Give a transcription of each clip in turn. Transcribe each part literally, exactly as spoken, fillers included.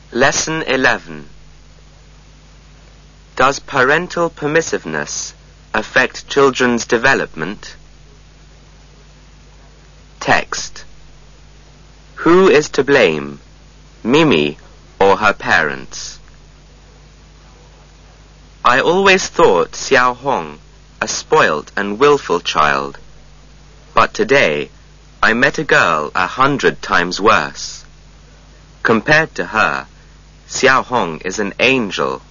Lesson eleven. Does parental permissiveness affect children's development? Text. Who is to blame, Mimi or her parents? I always thought Xiao Hong a spoilt and willful child, but today I met a girl a hundred times worse. Compared to her, Xiao Hong is an angel.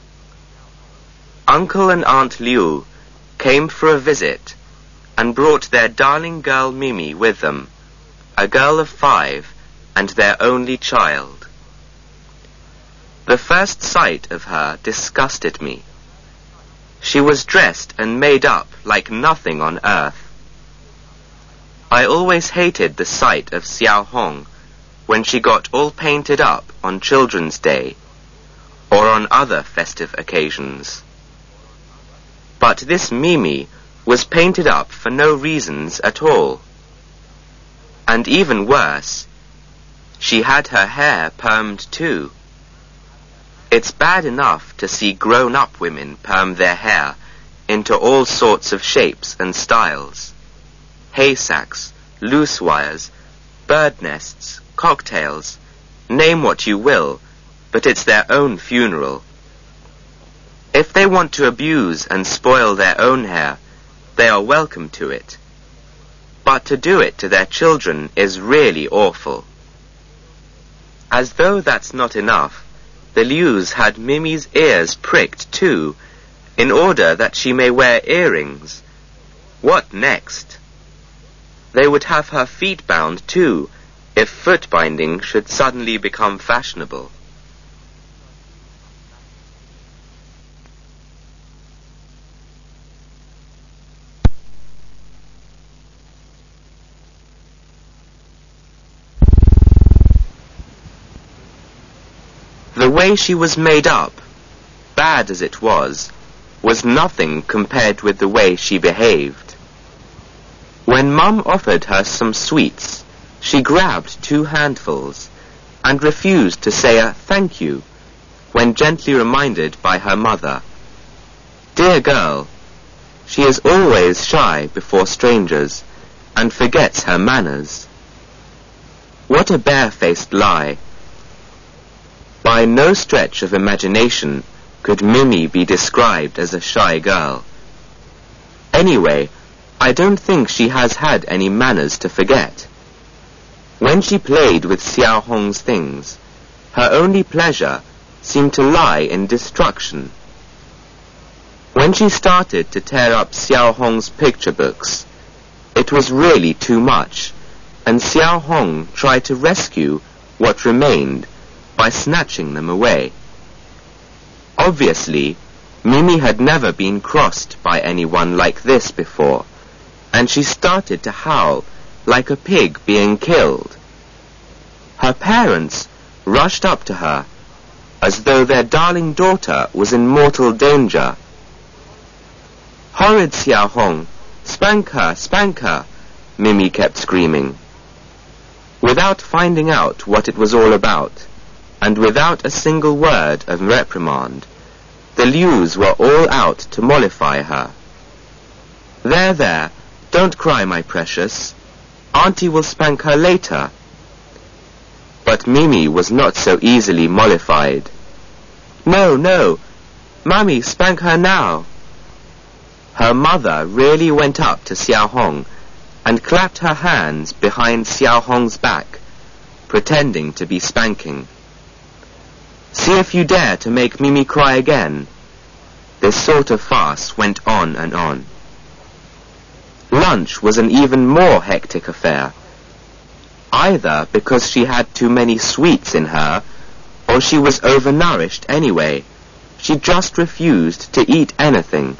Uncle and Aunt Liu came for a visit and brought their darling girl Mimi with them, a girl of five and their only child. The first sight of her disgusted me. She was dressed and made up like nothing on earth. I always hated the sight of Xiao Hong when she got all painted up on Children's Day or on other festive occasions. But this Mimi was painted up for no reasons at all. And even worse, she had her hair permed too. It's bad enough to see grown-up women perm their hair into all sorts of shapes and styles. Haystacks, loose wires, bird nests, cocktails, name what you will, but it's their own funeral. If they want to abuse and spoil their own hair, they are welcome to it. But to do it to their children is really awful. As though that's not enough, the Lius had Mimi's ears pricked too, in order that she may wear earrings. What next? They would have her feet bound too, if foot binding should suddenly become fashionable. The way she was made up, bad as it was, was nothing compared with the way she behaved. When Mum offered her some sweets, she grabbed two handfuls and refused to say a thank you when gently reminded by her mother. Dear girl, she is always shy before strangers and forgets her manners. What a barefaced lie! By no stretch of imagination could Mimi be described as a shy girl. Anyway, I don't think she has had any manners to forget. When she played with Xiao Hong's things, her only pleasure seemed to lie in destruction. When she started to tear up Xiao Hong's picture books, it was really too much, and Xiao Hong tried to rescue what remained by snatching them away. Obviously, Mimi had never been crossed by anyone like this before, and she started to howl like a pig being killed. Her parents rushed up to her as though their darling daughter was in mortal danger. Horrid Xiao Hong, spank her, spank her, Mimi kept screaming. Without finding out what it was all about, and without a single word of reprimand, the Lius were all out to mollify her. There, there, don't cry, my precious. Auntie will spank her later. But Mimi was not so easily mollified. No, no, Mummy, spank her now. Her mother really went up to Xiao Hong and clapped her hands behind Xiao Hong's back, pretending to be spanking. See if you dare to make Mimi cry again. This sort of farce went on and on. Lunch was an even more hectic affair. Either because she had too many sweets in her, or she was overnourished anyway. She just refused to eat anything.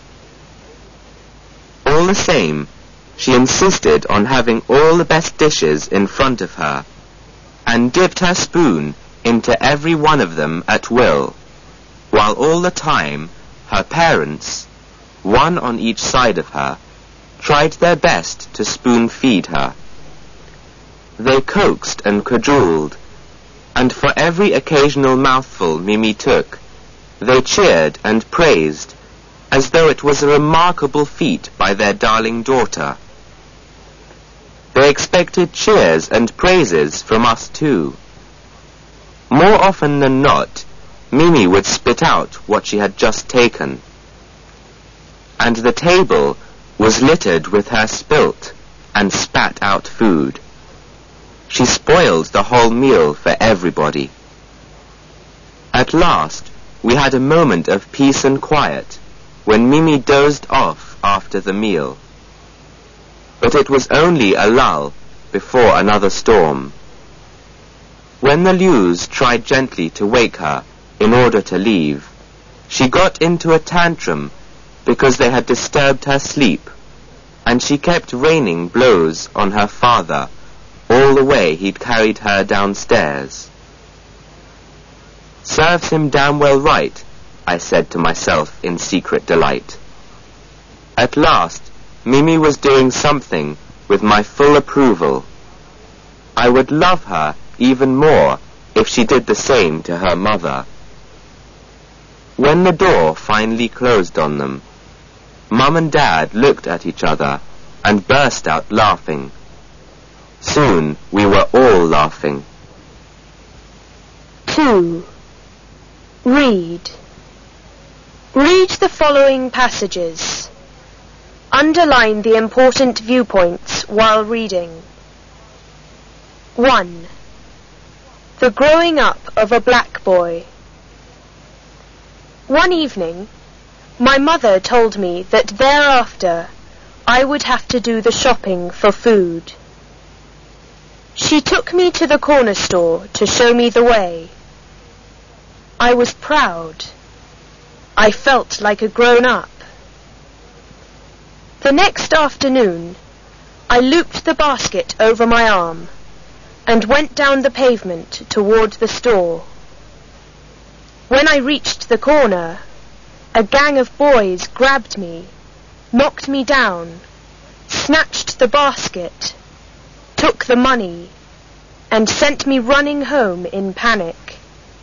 All the same, she insisted on having all the best dishes in front of her, and dipped her spoon into every one of them at will, while all the time her parents, one on each side of her, tried their best to spoon-feed her. They coaxed and cajoled, and for every occasional mouthful Mimi took, they cheered and praised, as though it was a remarkable feat by their darling daughter. They expected cheers and praises from us too. More often than not, Mimi would spit out what she had just taken, and the table was littered with her spilt and spat out food. She spoiled the whole meal for everybody. At last, we had a moment of peace and quiet, when Mimi dozed off after the meal. But it was only a lull before another storm. When the Lius tried gently to wake her in order to leave, she got into a tantrum because they had disturbed her sleep, and she kept raining blows on her father all the way he'd carried her downstairs. Serves him damn well right, I said to myself in secret delight. At last, Mimi was doing something with my full approval. I would love her even more if she did the same to her mother. When the door finally closed on them, Mum and Dad looked at each other and burst out laughing. Soon we were all laughing. two. Read. Read the following passages. Underline the important viewpoints while reading. one. The growing up of a black boy. One evening, my mother told me that thereafter I would have to do the shopping for food. She took me to the corner store to show me the way. I was proud. I felt like a grown-up. The next afternoon, I looped the basket over my arm and went down the pavement toward the store. When I reached the corner, a gang of boys grabbed me, knocked me down, snatched the basket, took the money, and sent me running home in panic.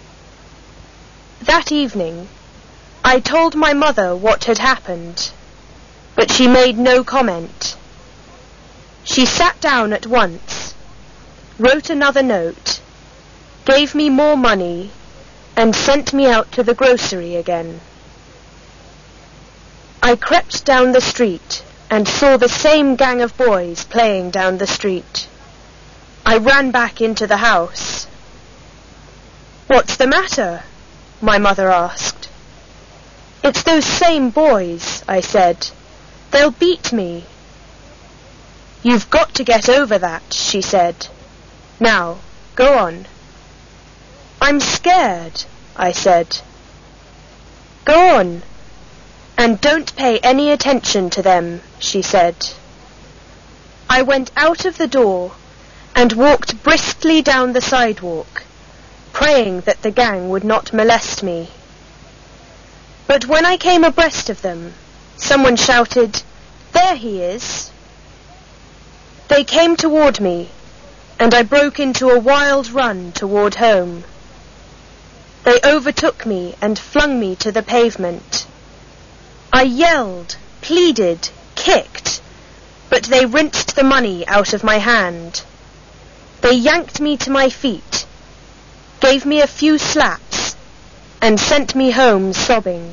That evening, I told my mother what had happened, but she made no comment. She sat down at once, wrote another note, gave me more money, and sent me out to the grocery again. I crept down the street and saw the same gang of boys playing down the street. I ran back into the house. "What's the matter?" my mother asked. "It's those same boys," I said. "They'll beat me." "You've got to get over that," she said. "Now, go on." "I'm scared," I said. "Go on, and don't pay any attention to them," she said. I went out of the door and walked briskly down the sidewalk, praying that the gang would not molest me. But when I came abreast of them, someone shouted, "There he is!" They came toward me, and I broke into a wild run toward home. They overtook me and flung me to the pavement. I yelled, pleaded, kicked, but they rinsed the money out of my hand. They yanked me to my feet, gave me a few slaps, and sent me home sobbing.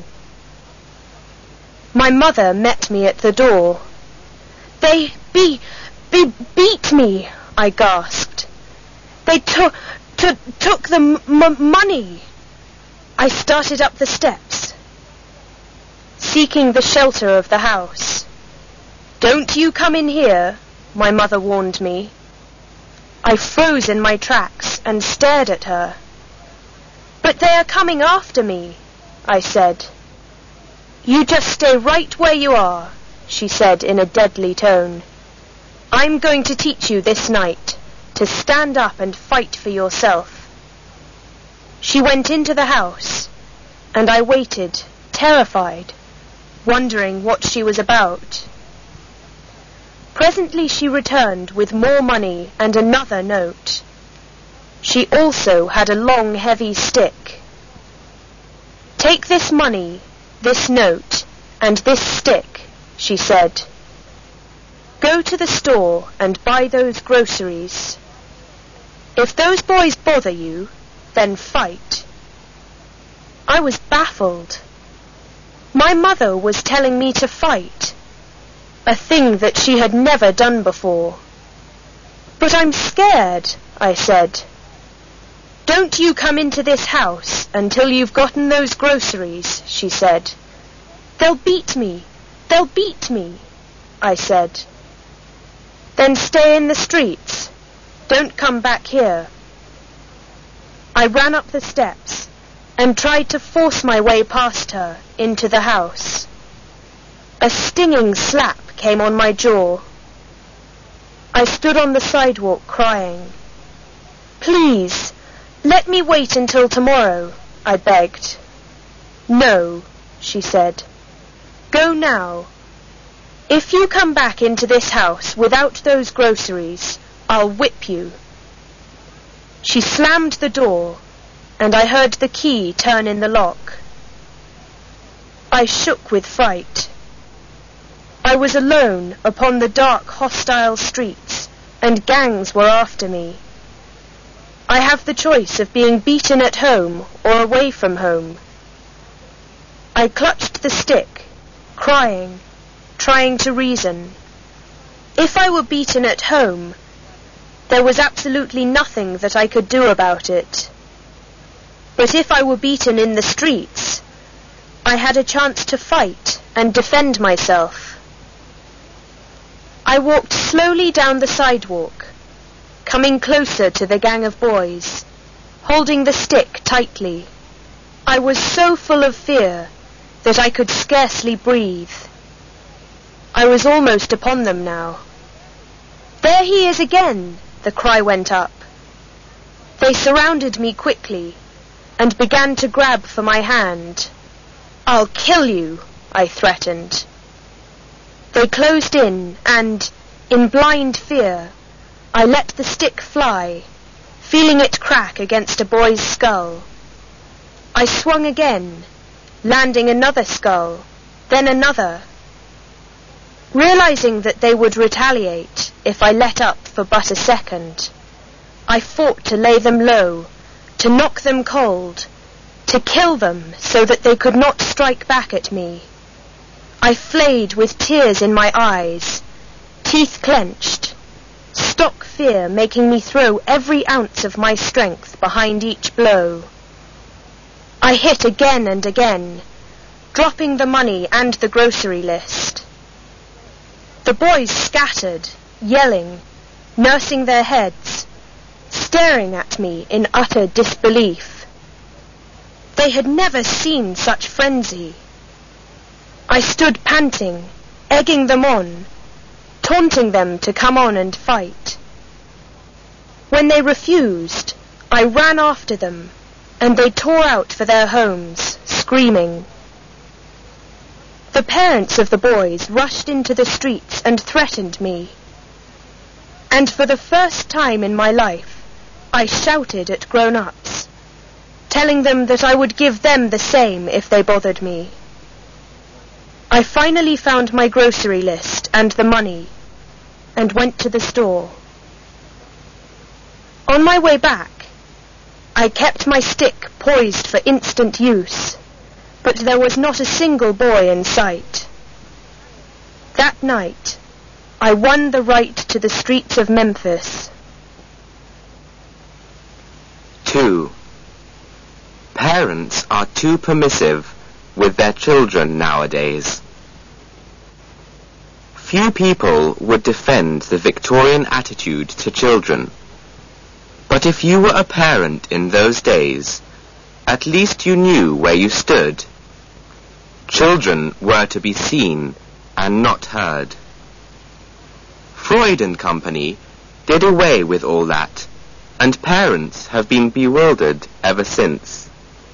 My mother met me at the door. They be, be, beat me," I gasped. "They took, took, took the m- m- money." I started up the steps, seeking the shelter of the house. "Don't you come in here," my mother warned me. I froze in my tracks and stared at her. "But they are coming after me," I said. "You just stay right where you are," she said in a deadly tone. "I'm going to teach you this night to stand up and fight for yourself." She went into the house, and I waited, terrified, wondering what she was about. Presently she returned with more money and another note. She also had a long, heavy stick. "Take this money, this note, and this stick," she said. "Go to the store and buy those groceries. If those boys bother you, then fight." I was baffled. My mother was telling me to fight, a thing that she had never done before. "But I'm scared," I said. "Don't you come into this house until you've gotten those groceries," she said. "They'll beat me, they'll beat me," I said. "Then stay in the streets. Don't come back here." I ran up the steps and tried to force my way past her into the house. A stinging slap came on my jaw. I stood on the sidewalk crying. "Please, let me wait until tomorrow," I begged. "No," she said. "Go now. If you come back into this house without those groceries, I'll whip you." She slammed the door, and I heard the key turn in the lock. I shook with fright. I was alone upon the dark, hostile streets, and gangs were after me. I have the choice of being beaten at home or away from home. I clutched the stick, crying, trying to reason. If I were beaten at home, there was absolutely nothing that I could do about it. But if I were beaten in the streets, I had a chance to fight and defend myself. I walked slowly down the sidewalk, coming closer to the gang of boys, holding the stick tightly. I was so full of fear that I could scarcely breathe. I was almost upon them now. "There he is again!" the cry went up. They surrounded me quickly and began to grab for my hand. "I'll kill you," I threatened. They closed in and, in blind fear, I let the stick fly, feeling it crack against a boy's skull. I swung again, landing another skull, then another. Realizing that they would retaliate if I let up for but a second, I fought to lay them low, to knock them cold, to kill them so that they could not strike back at me. I flayed with tears in my eyes, teeth clenched, stock fear making me throw every ounce of my strength behind each blow. I hit again and again, dropping the money and the grocery list. The boys scattered, yelling, nursing their heads, staring at me in utter disbelief. They had never seen such frenzy. I stood panting, egging them on, taunting them to come on and fight. When they refused, I ran after them, and they tore out for their homes, screaming. The parents of the boys rushed into the streets and threatened me. And for the first time in my life, I shouted at grown-ups, telling them that I would give them the same if they bothered me. I finally found my grocery list and the money, and went to the store. On my way back, I kept my stick poised for instant use, but there was not a single boy in sight. That night, I won the right to the streets of Memphis. Two. Parents are too permissive with their children nowadays. Few people would defend the Victorian attitude to children. But if you were a parent in those days, at least you knew where you stood. Children were to be seen and not heard. Freud and Company did away with all that, and parents have been bewildered ever since.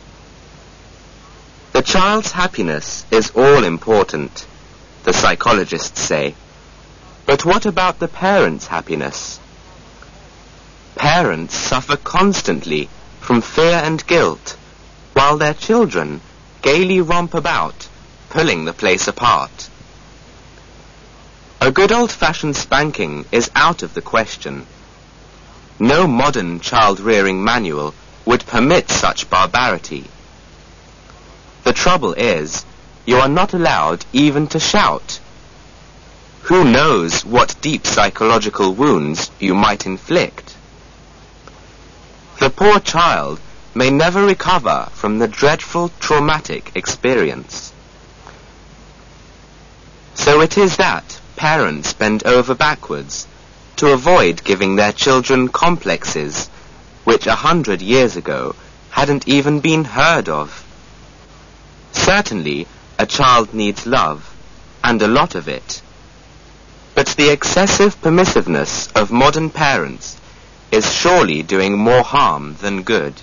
The child's happiness is all important, the psychologists say. But what about the parent's happiness? Parents suffer constantly from fear and guilt, while their children gaily romp about, pulling the place apart. A good old-fashioned spanking is out of the question. No modern child-rearing manual would permit such barbarity. The trouble is, you are not allowed even to shout. Who knows what deep psychological wounds you might inflict? The poor child may never recover from the dreadful traumatic experience. So it is that parents bend over backwards to avoid giving their children complexes which a hundred years ago hadn't even been heard of. Certainly, a child needs love, and a lot of it. But the excessive permissiveness of modern parents is surely doing more harm than good.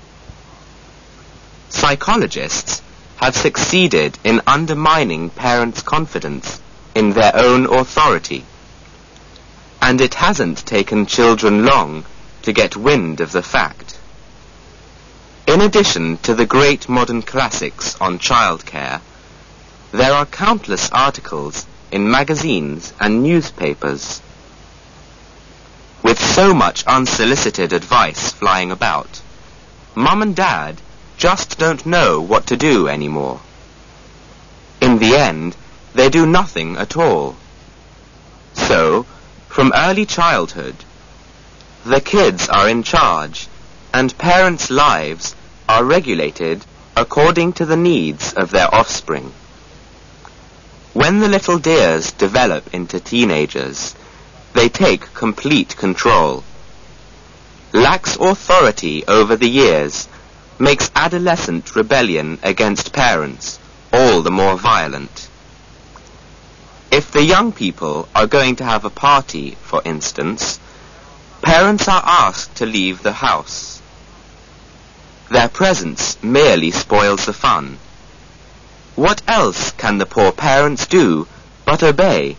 Psychologists have succeeded in undermining parents' confidence in their own authority, and it hasn't taken children long to get wind of the fact. In addition to the great modern classics on childcare, there are countless articles in magazines and newspapers. With so much unsolicited advice flying about, Mum and Dad just don't know what to do anymore. In the end, they do nothing at all. So, from early childhood, the kids are in charge, and parents' lives are regulated according to the needs of their offspring. When the little dears develop into teenagers, they take complete control. Lax authority over the years makes adolescent rebellion against parents all the more violent. If the young people are going to have a party, for instance, parents are asked to leave the house. Their presence merely spoils the fun. What else can the poor parents do but obey?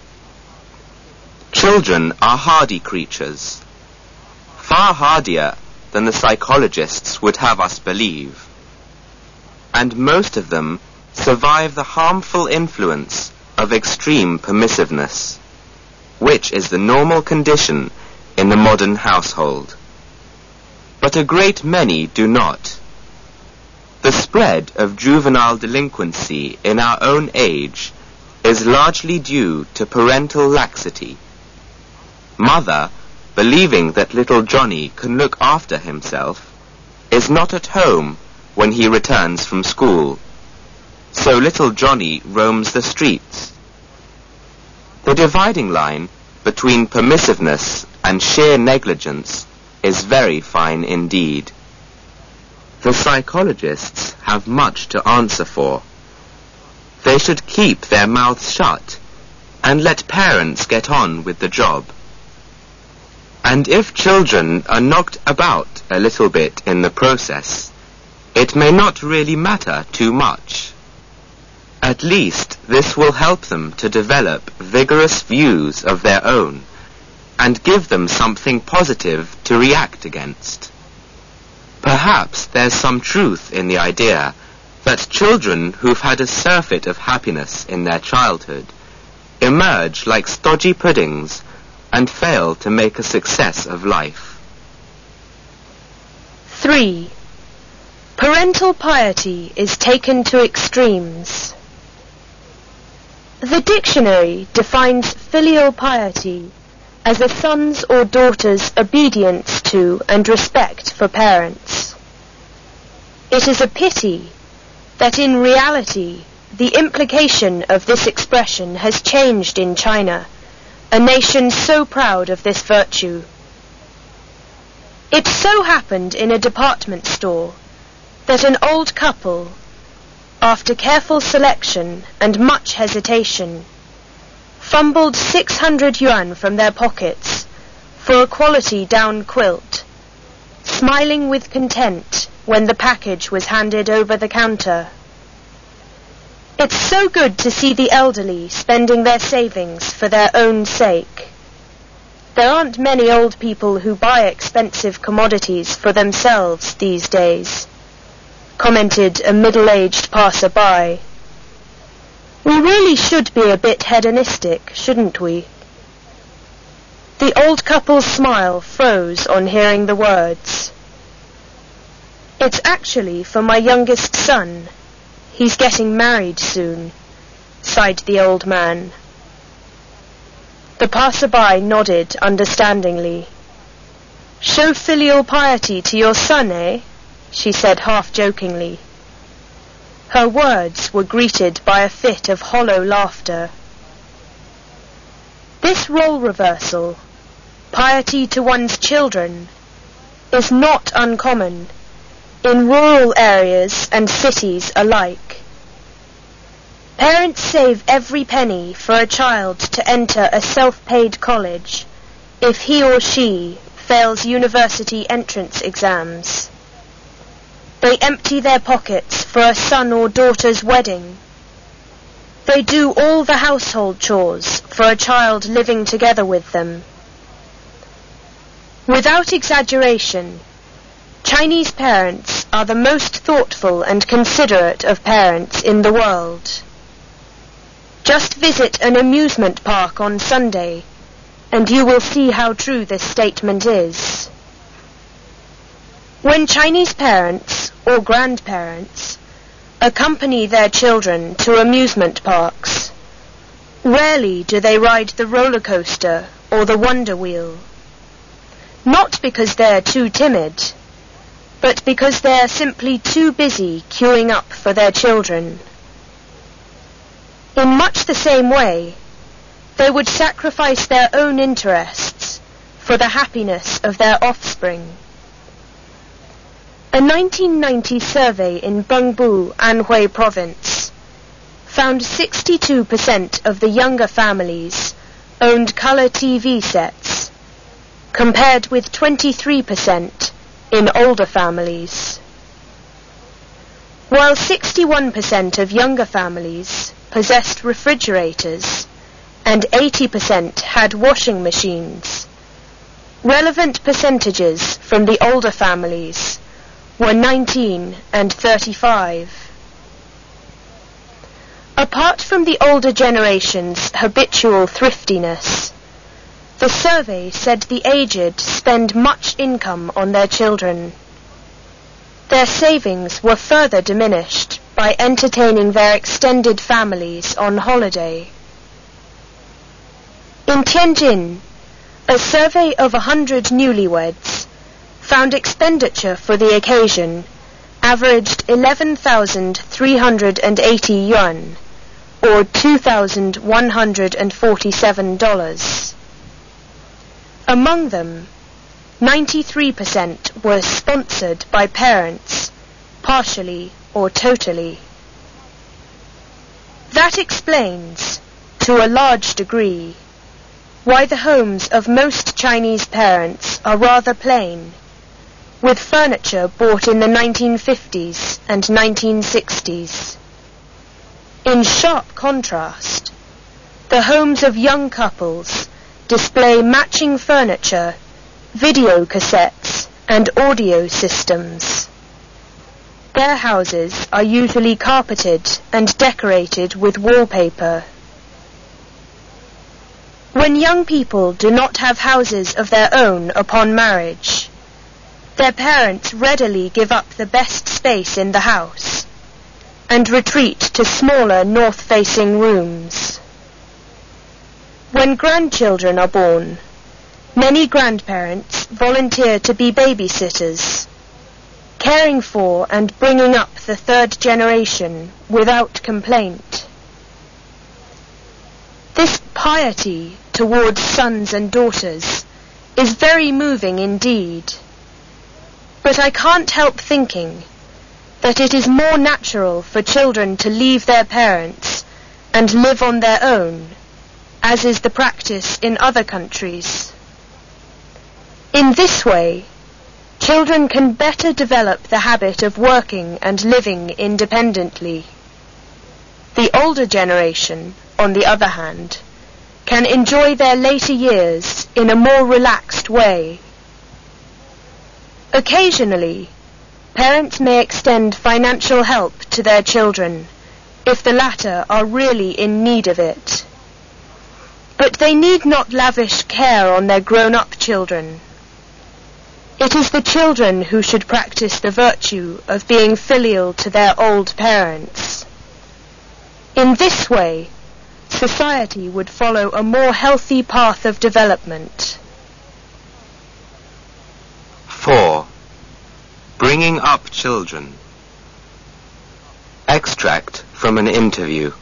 Children are hardy creatures, far hardier than the psychologists would have us believe, and most of them survive the harmful influence of extreme permissiveness, which is the normal condition in the modern household. But a great many do not. The spread of juvenile delinquency in our own age is largely due to parental laxity. Mother, believing that little Johnny can look after himself, is not at home when he returns from school, so little Johnny roams the streets. The dividing line between permissiveness and sheer negligence is very fine indeed. The psychologists have much to answer for. They should keep their mouths shut and let parents get on with the job. And if children are knocked about a little bit in the process, it may not really matter too much. At least this will help them to develop vigorous views of their own and give them something positive to react against. Perhaps there's some truth in the idea that children who've had a surfeit of happiness in their childhood emerge like stodgy puddings and fail to make a success of life. three. Parental piety is taken to extremes. The dictionary defines filial piety as a son's or daughter's obedience to and respect for parents. It is a pity that in reality the implication of this expression has changed in China, a nation so proud of this virtue. It so happened in a department store that an old couple, after careful selection and much hesitation, fumbled six hundred yuan from their pockets for a quality down quilt, smiling with content when the package was handed over the counter. It's so good to see the elderly spending their savings for their own sake. There aren't many old people who buy expensive commodities for themselves these days, commented a middle-aged passer-by. We really should be a bit hedonistic, shouldn't we? The old couple's smile froze on hearing the words. It's actually for my youngest son. He's getting married soon, sighed the old man. The passer-by nodded understandingly. Show filial piety to your son, eh? She said half-jokingly. Her words were greeted by a fit of hollow laughter. This role reversal, piety to one's children, is not uncommon in rural areas and cities alike. Parents save every penny for a child to enter a self-paid college if he or she fails university entrance exams. They empty their pockets for a son or daughter's wedding. They do all the household chores for a child living together with them. Without exaggeration, Chinese parents are the most thoughtful and considerate of parents in the world. Just visit an amusement park on Sunday, and you will see how true this statement is. When Chinese parents or grandparents accompany their children to amusement parks, rarely do they ride the roller coaster or the Wonder Wheel. Not because they're too timid, but because they're simply too busy queuing up for their children. In much the same way, they would sacrifice their own interests for the happiness of their offspring. A nineteen ninety survey in Bengbu, Anhui Province, found sixty-two percent of the younger families owned color T V sets, compared with twenty-three percent in older families. While sixty-one percent of younger families possessed refrigerators and eighty percent had washing machines, relevant percentages from the older families were nineteen and thirty-five. Apart from the older generation's habitual thriftiness, the survey said the aged spend much income on their children. Their savings were further diminished by entertaining their extended families on holiday. In Tianjin, a survey of a hundred newlyweds found expenditure for the occasion averaged eleven thousand three hundred eighty yuan, or two thousand one hundred forty-seven dollars. Among them, ninety-three percent were sponsored by parents, partially or totally. That explains, to a large degree, why the homes of most Chinese parents are rather plain, with furniture bought in the nineteen fifties and nineteen sixties. In sharp contrast, the homes of young couples display matching furniture, video cassettes, and audio systems. Their houses are usually carpeted and decorated with wallpaper. When young people do not have houses of their own upon marriage, their parents readily give up the best space in the house and retreat to smaller north-facing rooms. When grandchildren are born, many grandparents volunteer to be babysitters, caring for and bringing up the third generation without complaint. This piety towards sons and daughters is very moving indeed, but I can't help thinking that it is more natural for children to leave their parents and live on their own, as is the practice in other countries. In this way, children can better develop the habit of working and living independently. The older generation, on the other hand, can enjoy their later years in a more relaxed way. Occasionally, parents may extend financial help to their children if the latter are really in need of it. But they need not lavish care on their grown-up children. It is the children who should practice the virtue of being filial to their old parents. In this way, society would follow a more healthy path of development. four. Bringing up children. Extract from an interview.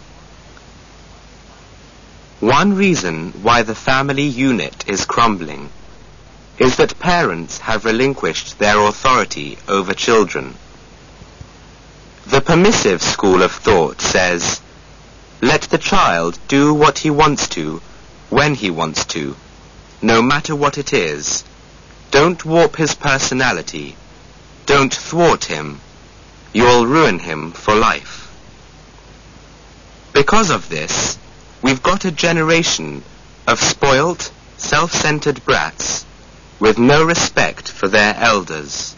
One reason why the family unit is crumbling is that parents have relinquished their authority over children. The permissive school of thought says, let the child do what he wants to, when he wants to, no matter what it is. Don't warp his personality. Don't thwart him. You'll ruin him for life. Because of this, we've got a generation of spoilt, self-centered brats with no respect for their elders.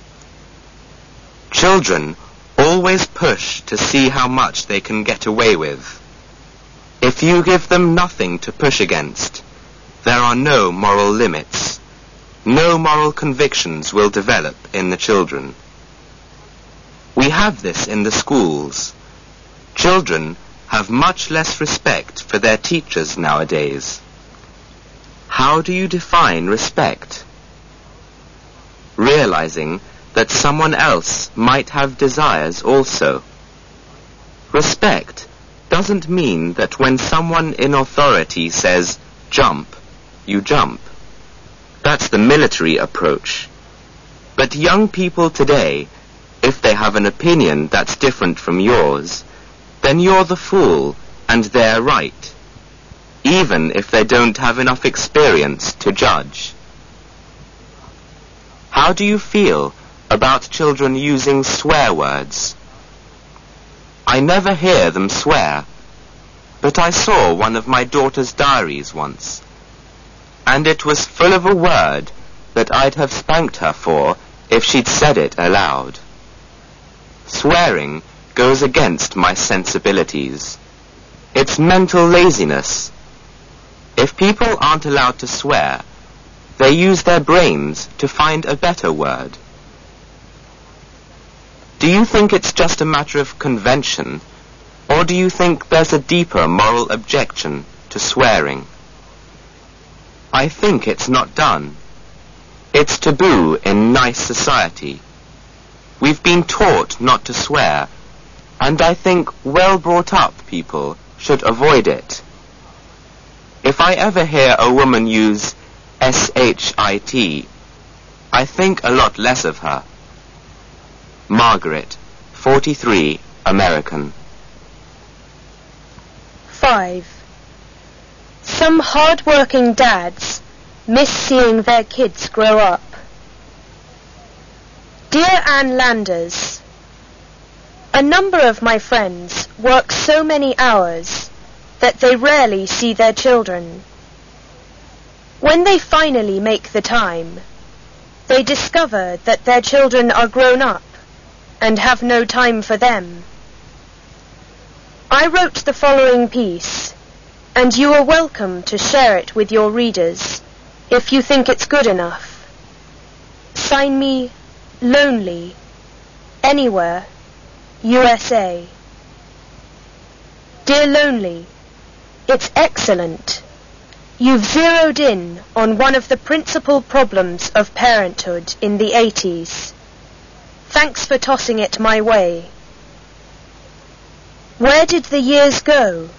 Children always push to see how much they can get away with. If you give them nothing to push against, there are no moral limits. No moral convictions will develop in the children. We have this in the schools. Children have much less respect for their teachers nowadays. How do you define respect? Realizing that someone else might have desires also. Respect doesn't mean that when someone in authority says, jump, you jump. That's the military approach. But young people today, if they have an opinion that's different from yours, then you're the fool and they're right, even if they don't have enough experience to judge. How do you feel about children using swear words? I never hear them swear, but I saw one of my daughter's diaries once, and it was full of a word that I'd have spanked her for if she'd said it aloud. Swearing goes against my sensibilities. It's mental laziness. If people aren't allowed to swear, they use their brains to find a better word. Do you think it's just a matter of convention, or do you think there's a deeper moral objection to swearing? I think it's not done. It's taboo in nice society. We've been taught not to swear, and I think well-brought-up people should avoid it. If I ever hear a woman use S H I T, I think a lot less of her. Margaret, forty-three, American. five. Some hard-working dads miss seeing their kids grow up. Dear Anne Landers, a number of my friends work so many hours that they rarely see their children. When they finally make the time, they discover that their children are grown up and have no time for them. I wrote the following piece, and you are welcome to share it with your readers if you think it's good enough. Sign me Lonely, Anywhere, U S A. Dear Lonely, it's excellent. You've zeroed in on one of the principal problems of parenthood in the eighties. Thanks for tossing it my way. Where did the years go?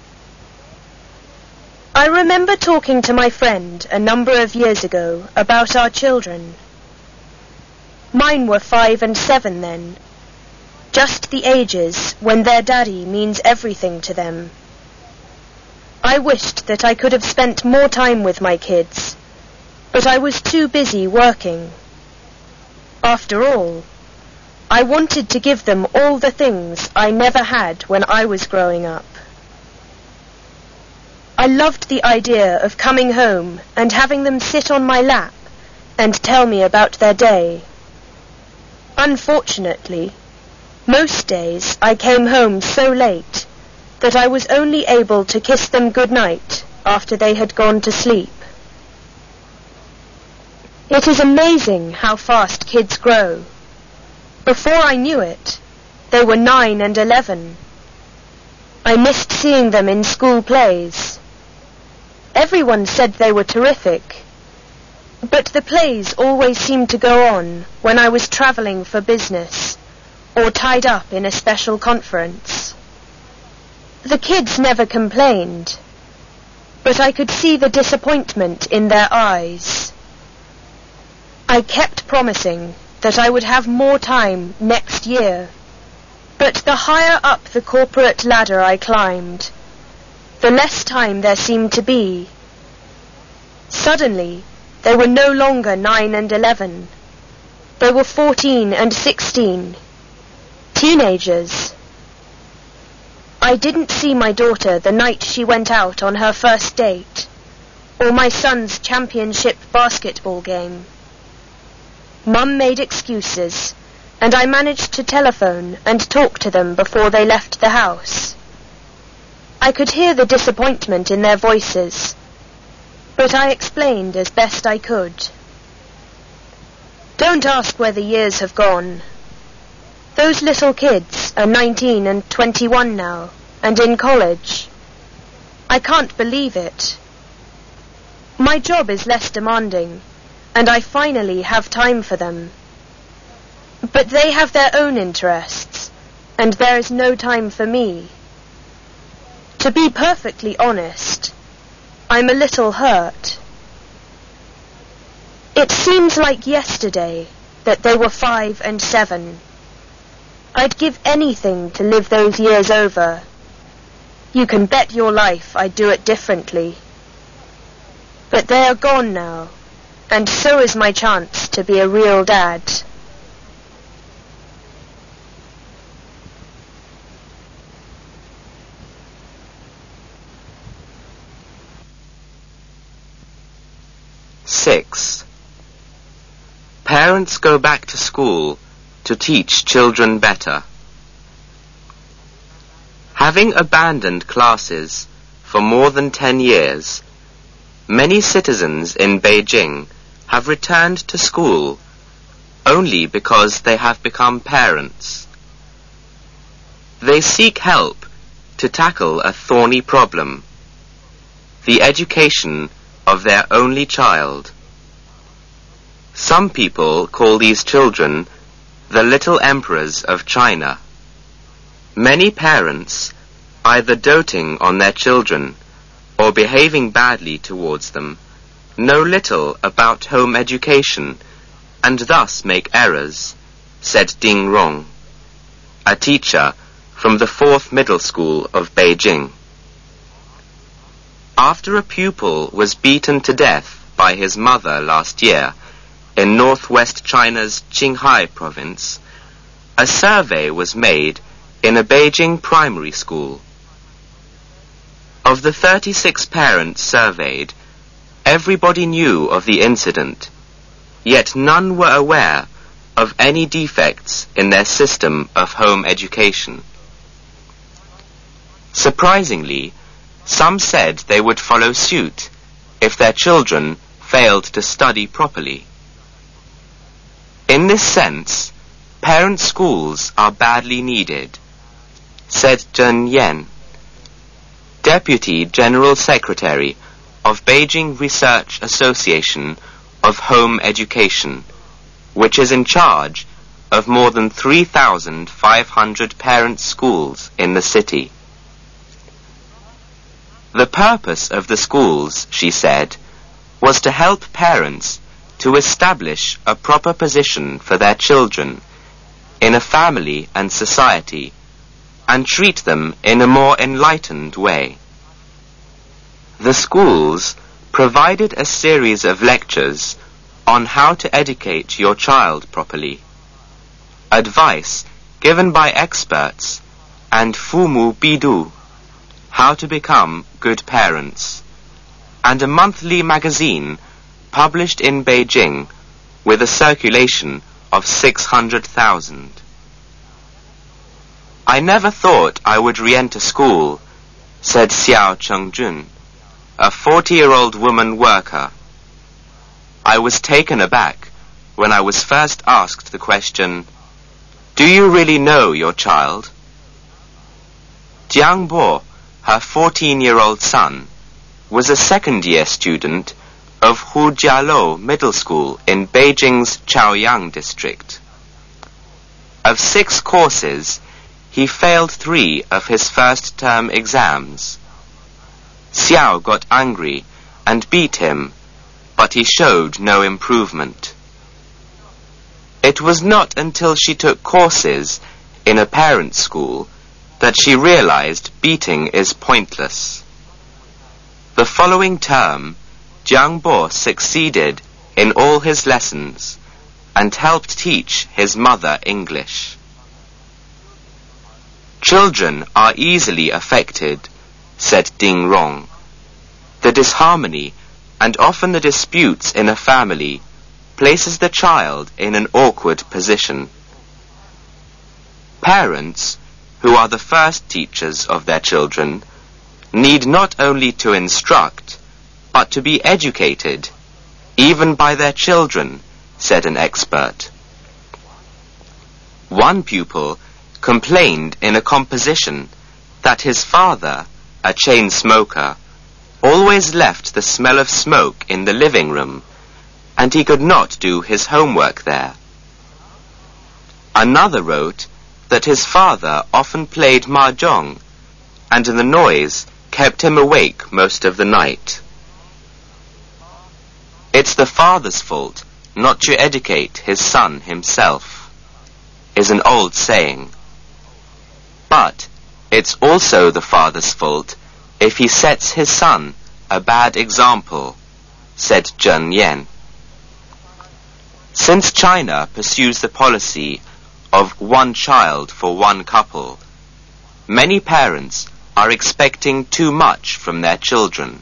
I remember talking to my friend a number of years ago about our children. Mine were five and seven then, just the ages when their daddy means everything to them. I wished that I could have spent more time with my kids, but I was too busy working. After all, I wanted to give them all the things I never had when I was growing up. I I loved the idea of coming home and having them sit on my lap and tell me about their day. Unfortunately, most days I came home so late that I was only able to kiss them goodnight after they had gone to sleep. It is amazing how fast kids grow. Before I knew it, they were nine and eleven. I missed seeing them in school plays. Everyone said they were terrific, but the plays always seemed to go on when I was travelling for business or tied up in a special conference. The kids never complained, but I could see the disappointment in their eyes. I kept promising that I would have more time next year, but the higher up the corporate ladder I climbed, the less time there seemed to be. Suddenly, they were no longer nine and eleven. They were fourteen and sixteen. Teenagers. I didn't see my daughter the night she went out on her first date, or my son's championship basketball game. Mum made excuses, and I managed to telephone and talk to them before they left the house. I could hear the disappointment in their voices, but I explained as best I could. Don't ask where the years have gone. Those little kids are nineteen and twenty-one now, and in college. I can't believe it. My job is less demanding, and I finally have time for them. But they have their own interests, and there is no time for me. To be perfectly honest, I'm a little hurt. It seems like yesterday that they were five and seven. I'd give anything to live those years over. You can bet your life I'd do it differently. But they are gone now, and so is my chance to be a real dad. Six. Parents go back to school to teach children better. Having abandoned classes for more than ten years, many citizens in Beijing have returned to school only because they have become parents. They seek help to tackle a thorny problem, the education of their only child. Some people call these children the little emperors of China. Many parents, either doting on their children or behaving badly towards them, know little about home education and thus make errors, said Ding Rong, a teacher from the fourth middle school of Beijing. After a pupil was beaten to death by his mother last year in northwest China's Qinghai province, a survey was made in a Beijing primary school. Of the thirty-six parents surveyed, everybody knew of the incident, yet none were aware of any defects in their system of home education. Surprisingly, some said they would follow suit if their children failed to study properly. In this sense, parent schools are badly needed, said Zheng Yan, Deputy General Secretary of Beijing Research Association of Home Education, which is in charge of more than three thousand five hundred parent schools in the city. The purpose of the schools, she said, was to help parents to establish a proper position for their children in a family and society, and treat them in a more enlightened way. The schools provided a series of lectures on how to educate your child properly, advice given by experts, and Fumu Bidu, How to Become Good Parents, and a monthly magazine published in Beijing with a circulation of six hundred thousand. I never thought I would re-enter school, said Xiao Chengjun, a forty-year-old woman worker. I was taken aback when I was first asked the question, "Do you really know your child?" Jiang Bo, her fourteen-year-old son, was a second-year student of Hujialou Middle School in Beijing's Chaoyang district. Of six courses, he failed three of his first-term exams. Xiao got angry and beat him, but he showed no improvement. It was not until she took courses in a parents' school that she realized beating is pointless. The following term, Jiang Bo succeeded in all his lessons and helped teach his mother English. Children are easily affected, said Ding Rong. The disharmony and often the disputes in a family places the child in an awkward position. Parents, who are the first teachers of their children, need not only to instruct, but to be educated, even by their children, said an expert. One pupil complained in a composition that his father, a chain smoker, always left the smell of smoke in the living room, and he could not do his homework there. Another wrote that his father often played mahjong, and the noise kept him awake most of the night. It's the father's fault not to educate his son himself, is an old saying. But it's also the father's fault if he sets his son a bad example, said Zheng Yan. Since China pursues the policy of one child for one couple, many parents are expecting too much from their children.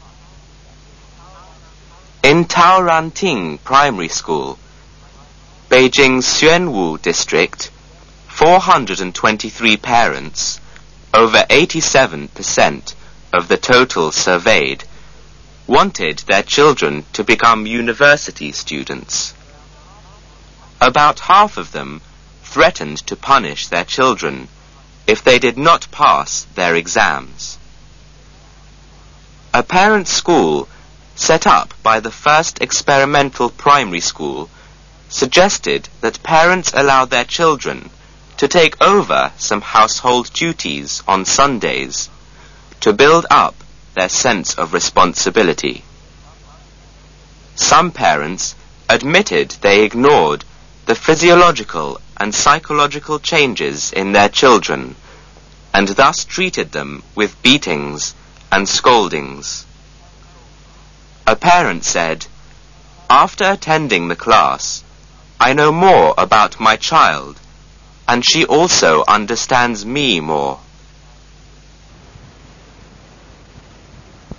In Taoranting Primary School, Beijing's Xuanwu district, four hundred twenty-three parents, over eighty-seven percent of the total surveyed, wanted their children to become university students. About half of them threatened to punish their children if they did not pass their exams. A parent school set up by the first experimental primary school suggested that parents allow their children to take over some household duties on Sundays to build up their sense of responsibility. Some parents admitted they ignored the physiological and psychological changes in their children and thus treated them with beatings and scoldings. A parent said, "After attending the class, I know more about my child, and she also understands me more."